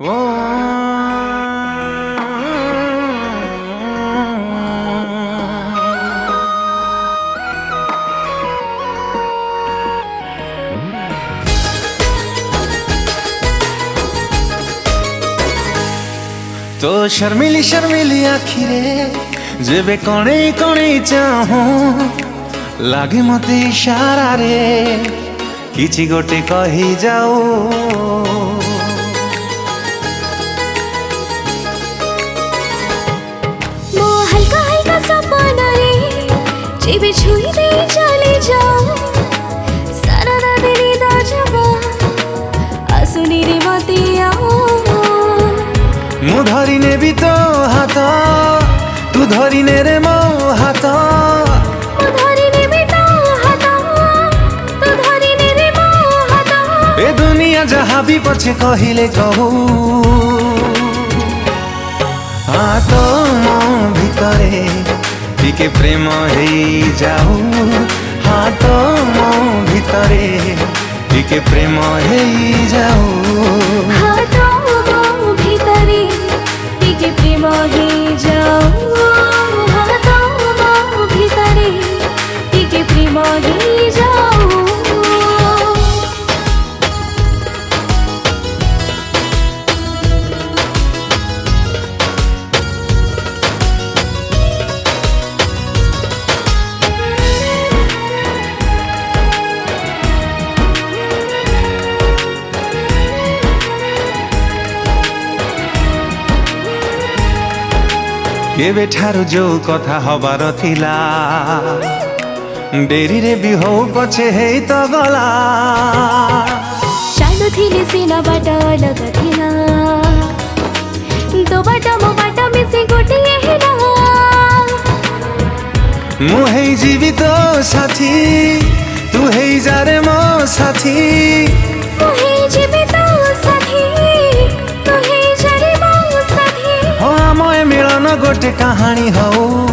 ओ तो शर्मिली शर्मिली आखिरे जेबे कणे कणे चाहूं लागे मते इशारा रे किछि गोटे कही जाओ मो हल्का हल्का सपना रे जेबे छुई दे चले जाओ सारा रात नींद जबा आसुनी रे मते आओ मु धरी नेबी तो हाथ तू धरी ने रे मो हाथ मो धरी नेबी तो हाथ तू धरी ने रे मो हाथ ए दुनिया जहाँ भी पछे कहिले कहू हाथ मो भितरे टिके प्रेम हेई जाऊ हाथ मो भितरे टिके प्रेम हेई जाऊ हाथ मो भितरे टिके प्रेम हेई जाऊ हाथ मो भितरे टिके प्रेम हेई जाऊ केबे ठारू जो कथा हबार थिला डेरी रे भी हो पछे हेई तो गला चालू थिले सीना बाट अलग थिला दो बाट मो बाट मिसे गोटिए हेला मु हेई जीवी तो साथी तू हेई जा रे मो साथी तू हे जीवित साथी तू हे जारे मो साथी हो आमय मिलन गोटे कहानी हो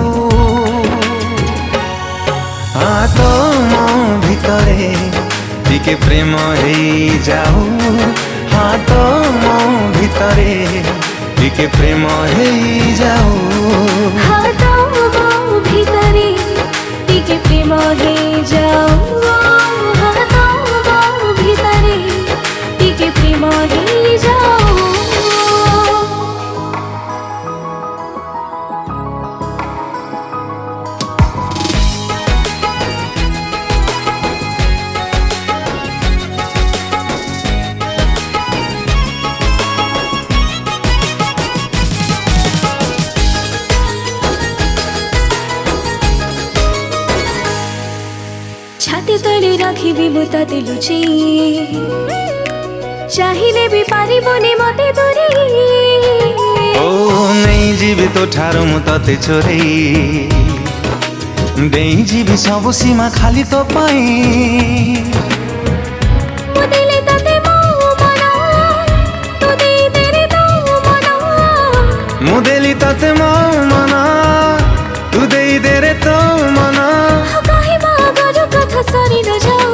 हाथ मो भितरे टिके प्रेम हेई जाऊ हाथ मो भितरे टिके प्रेम हेई जाऊ हाथ मो भितरे टिके प्रेम हेई जाऊ हाथ मो भितरे टिके प्रेम हेई जाऊ छाती तले राखिबी मु तते लुचि चाहिले भी पारिबोनी मते दूरी ओ नहीं जीवी तो ठारू मु तते चोरेई देई जीवी सब सीमा खाली तो पाई मु दिले तते मो मना तू दे तेरे तो मना मु देली तते मो मना तू देई दे रे तो मना काहे बागर कथा सरी न जाओ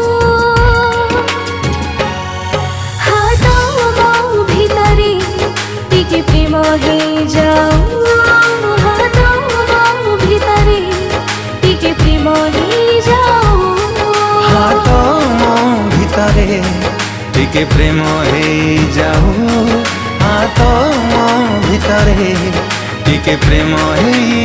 हाथ मो भितरे टिके प्रेम हेई जाऊ हाथ मो भितरे टिके प्रेम हेई जाऊ हाथ मो भितरे टिके प्रेम हेई जाऊ हाथ मो भितरे टिके प्रेम हेई